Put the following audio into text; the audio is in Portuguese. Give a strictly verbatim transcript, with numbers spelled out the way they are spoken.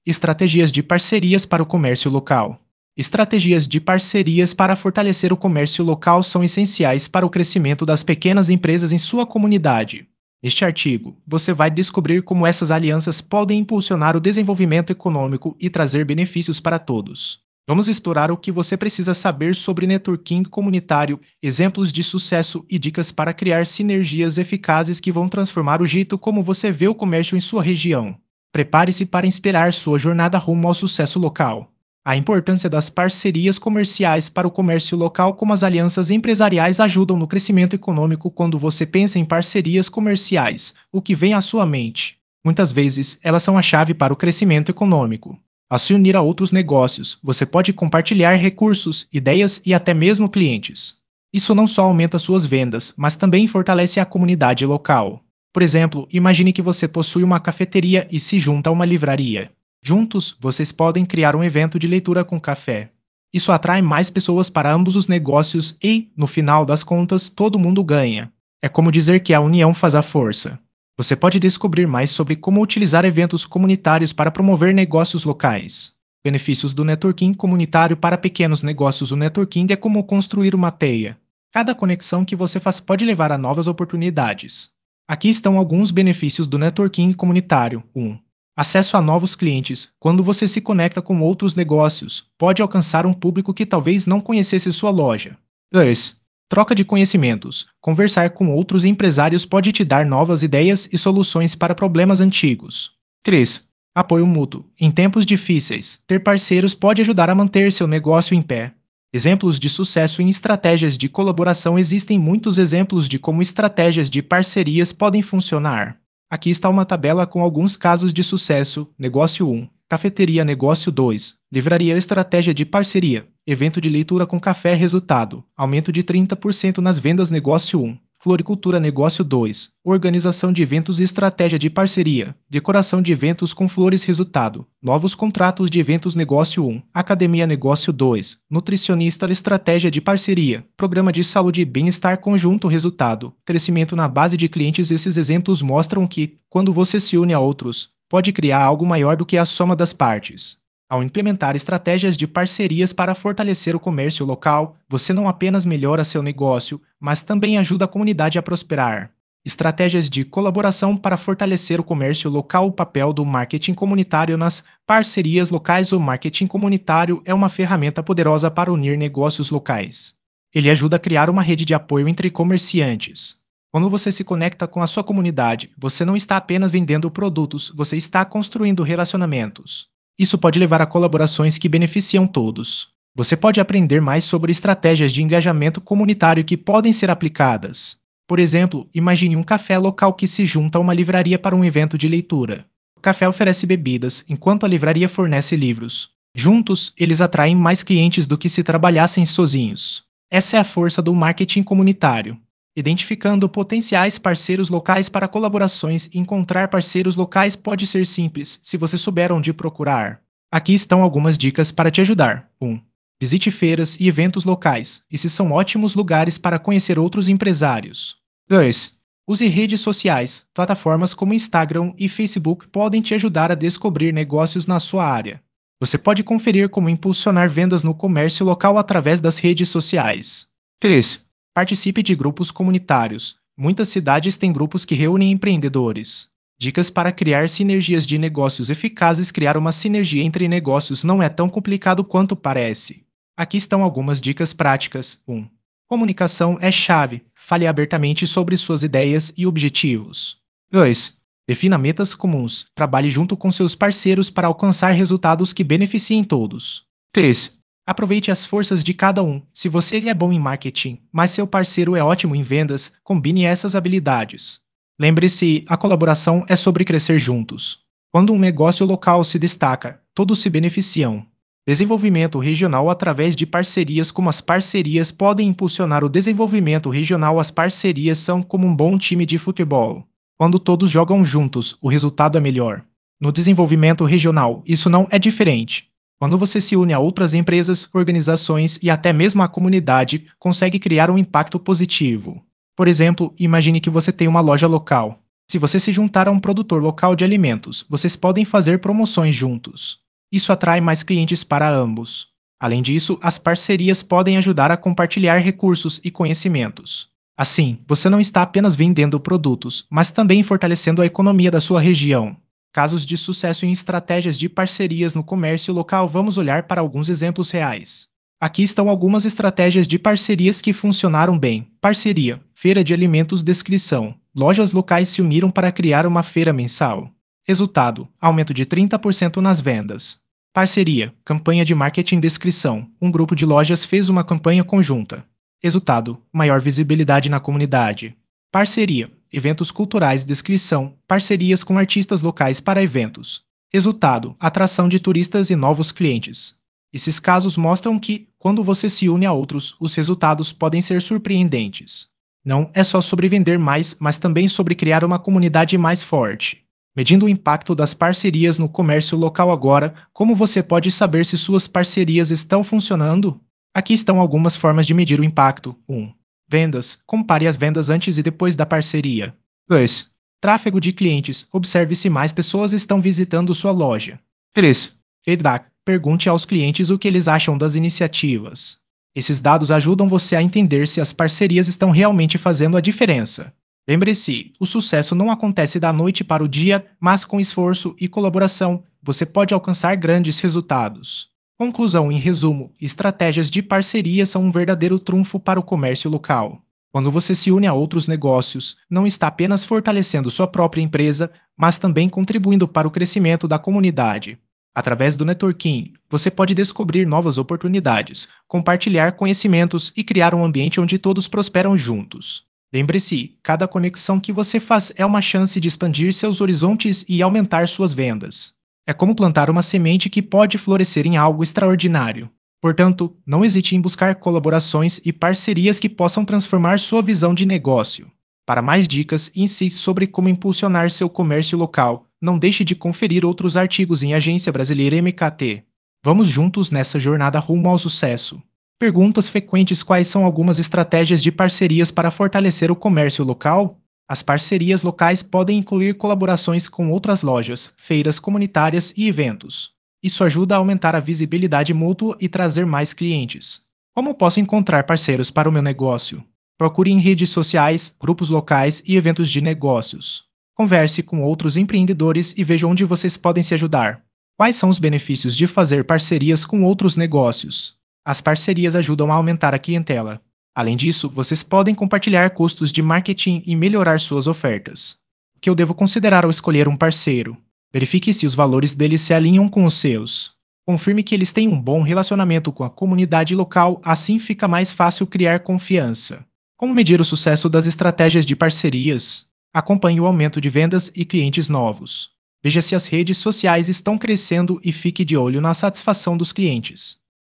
Estratégias de parcerias para o comércio local. Estratégias de parcerias para fortalecer o comércio local são essenciais para o crescimento das pequenas empresas em sua comunidade. Neste artigo, você vai descobrir como essas alianças podem impulsionar o desenvolvimento econômico e trazer benefícios para todos. Vamos explorar o que você precisa saber sobre networking comunitário, exemplos de sucesso e dicas para criar sinergias eficazes que vão transformar o jeito como você vê o comércio em sua região. Prepare-se para inspirar sua jornada rumo ao sucesso local. A importância das parcerias comerciais para o comércio local, como as alianças empresariais, ajudam no crescimento econômico. Quando você pensa em parcerias comerciais, o que vem à sua mente? Muitas vezes, elas são a chave para o crescimento econômico. Ao se unir a outros negócios, você pode compartilhar recursos, ideias e até mesmo clientes. Isso não só aumenta suas vendas, mas também fortalece a comunidade local. Por exemplo, imagine que você possui uma cafeteria e se junta a uma livraria. Juntos, vocês podem criar um evento de leitura com café. Isso atrai mais pessoas para ambos os negócios e, no final das contas, todo mundo ganha. É como dizer que a união faz a força. Você pode descobrir mais sobre como utilizar eventos comunitários para promover negócios locais. Benefícios do networking comunitário para pequenos negócios. O networking é como construir uma teia. Cada conexão que você faz pode levar a novas oportunidades. Aqui estão alguns benefícios do networking comunitário. um. Acesso a novos clientes. Quando você se conecta com outros negócios, pode alcançar um público que talvez não conhecesse sua loja. dois. Troca de conhecimentos. Conversar com outros empresários pode te dar novas ideias e soluções para problemas antigos. três. Apoio mútuo. Em tempos difíceis, ter parceiros pode ajudar a manter seu negócio em pé. Exemplos de sucesso em estratégias de colaboração. Existem muitos exemplos de como estratégias de parcerias podem funcionar. Aqui está uma tabela com alguns casos de sucesso. Negócio um. Cafeteria. Negócio dois. Livraria. Estratégia de parceria. Evento de leitura com café. Resultado: aumento de trinta por cento nas vendas. Negócio um. Floricultura. Negócio dois. Organização de eventos e estratégia de parceria. Decoração de eventos com flores. Resultado: novos contratos de eventos. Negócio um. Academia. Negócio dois. Nutricionista. Estratégia de parceria. Programa de saúde e bem-estar conjunto. Resultado: crescimento na base de clientes. Esses exemplos mostram que, quando você se une a outros, pode criar algo maior do que a soma das partes. Ao implementar estratégias de parcerias para fortalecer o comércio local, você não apenas melhora seu negócio, mas também ajuda a comunidade a prosperar. Estratégias de colaboração para fortalecer o comércio local. O papel do marketing comunitário nas parcerias locais. O marketing comunitário é uma ferramenta poderosa para unir negócios locais. Ele ajuda a criar uma rede de apoio entre comerciantes. Quando você se conecta com a sua comunidade, você não está apenas vendendo produtos, você está construindo relacionamentos. Isso pode levar a colaborações que beneficiam todos. Você pode aprender mais sobre estratégias de engajamento comunitário que podem ser aplicadas. Por exemplo, imagine um café local que se junta a uma livraria para um evento de leitura. O café oferece bebidas, enquanto a livraria fornece livros. Juntos, eles atraem mais clientes do que se trabalhassem sozinhos. Essa é a força do marketing comunitário. Identificando potenciais parceiros locais para colaborações. Encontrar parceiros locais pode ser simples, se você souber onde procurar. Aqui estão algumas dicas para te ajudar. um. Visite feiras e eventos locais. Esses são ótimos lugares para conhecer outros empresários. dois. Use redes sociais. Plataformas como Instagram e Facebook podem te ajudar a descobrir negócios na sua área. Você pode conferir como impulsionar vendas no comércio local através das redes sociais. três. Participe de grupos comunitários. Muitas cidades têm grupos que reúnem empreendedores. Dicas para criar sinergias de negócios eficazes. Criar uma sinergia entre negócios não é tão complicado quanto parece. Aqui estão algumas dicas práticas. um. Comunicação é chave. Fale abertamente sobre suas ideias e objetivos. dois. Defina metas comuns. Trabalhe junto com seus parceiros para alcançar resultados que beneficiem todos. três. Aproveite as forças de cada um. Se você é bom em marketing, mas seu parceiro é ótimo em vendas, combine essas habilidades. Lembre-se, a colaboração é sobre crescer juntos. Quando um negócio local se destaca, todos se beneficiam. Desenvolvimento regional através de parcerias. Como as parcerias podem impulsionar o desenvolvimento regional? As parcerias são como um bom time de futebol. Quando todos jogam juntos, o resultado é melhor. No desenvolvimento regional, isso não é diferente. Quando você se une a outras empresas, organizações e até mesmo a comunidade, consegue criar um impacto positivo. Por exemplo, imagine que você tem uma loja local. Se você se juntar a um produtor local de alimentos, vocês podem fazer promoções juntos. Isso atrai mais clientes para ambos. Além disso, as parcerias podem ajudar a compartilhar recursos e conhecimentos. Assim, você não está apenas vendendo produtos, mas também fortalecendo a economia da sua região. Casos de sucesso em estratégias de parcerias no comércio local, vamos olhar para alguns exemplos reais. Aqui estão algumas estratégias de parcerias que funcionaram bem. Parceria: Feira de Alimentos. Descrição: lojas locais se uniram para criar uma feira mensal. Resultado: aumento de trinta por cento nas vendas. Parceria: campanha de marketing. Descrição: um grupo de lojas fez uma campanha conjunta. Resultado: maior visibilidade na comunidade. Parceria: eventos culturais. Descrição: parcerias com artistas locais para eventos. Resultado: atração de turistas e novos clientes. Esses casos mostram que, quando você se une a outros, os resultados podem ser surpreendentes. Não é só sobre vender mais, mas também sobre criar uma comunidade mais forte. Medindo o impacto das parcerias no comércio local agora, como você pode saber se suas parcerias estão funcionando? Aqui estão algumas formas de medir o impacto. um. Vendas. Compare as vendas antes e depois da parceria. dois. Tráfego de clientes. Observe se mais pessoas estão visitando sua loja. três. Feedback. Pergunte aos clientes o que eles acham das iniciativas. Esses dados ajudam você a entender se as parcerias estão realmente fazendo a diferença. Lembre-se, o sucesso não acontece da noite para o dia, mas com esforço e colaboração, você pode alcançar grandes resultados. Conclusão: em resumo, estratégias de parceria são um verdadeiro trunfo para o comércio local. Quando você se une a outros negócios, não está apenas fortalecendo sua própria empresa, mas também contribuindo para o crescimento da comunidade. Através do networking, você pode descobrir novas oportunidades, compartilhar conhecimentos e criar um ambiente onde todos prosperam juntos. Lembre-se, cada conexão que você faz é uma chance de expandir seus horizontes e aumentar suas vendas. É como plantar uma semente que pode florescer em algo extraordinário. Portanto, não hesite em buscar colaborações e parcerias que possam transformar sua visão de negócio. Para mais dicas e insights sobre como impulsionar seu comércio local, não deixe de conferir outros artigos em Agência Brasileira M K T. Vamos juntos nessa jornada rumo ao sucesso. Perguntas frequentes: quais são algumas estratégias de parcerias para fortalecer o comércio local? As parcerias locais podem incluir colaborações com outras lojas, feiras comunitárias e eventos. Isso ajuda a aumentar a visibilidade mútua e trazer mais clientes. Como posso encontrar parceiros para o meu negócio? Procure em redes sociais, grupos locais e eventos de negócios. Converse com outros empreendedores e veja onde vocês podem se ajudar. Quais são os benefícios de fazer parcerias com outros negócios? As parcerias ajudam a aumentar a clientela. Além disso, vocês podem compartilhar custos de marketing e melhorar suas ofertas. O que eu devo considerar ao escolher um parceiro? Verifique se os valores deles se alinham com os seus. Confirme que eles têm um bom relacionamento com a comunidade local, assim fica mais fácil criar confiança. Como medir o sucesso das estratégias de parcerias? Acompanhe o aumento de vendas e clientes novos. Veja se as redes sociais estão crescendo e fique de olho na satisfação dos clientes.